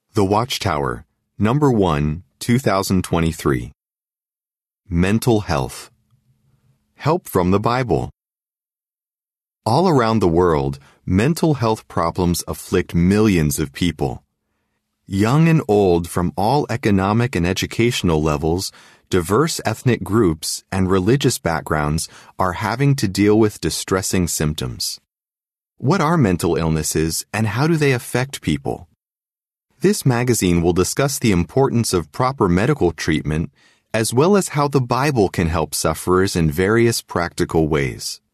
The Watchtower, Number 1, 2023. Mental Health. Help from the Bible. All around the world, mental health problems afflict millions of people. Young and old from all economic and educational levels, diverse ethnic groups, and religious backgrounds are having to deal with distressing symptoms. What are mental illnesses and how do they affect people? This magazine will discuss the importance of proper medical treatment as well as how the Bible can help sufferers in various practical ways.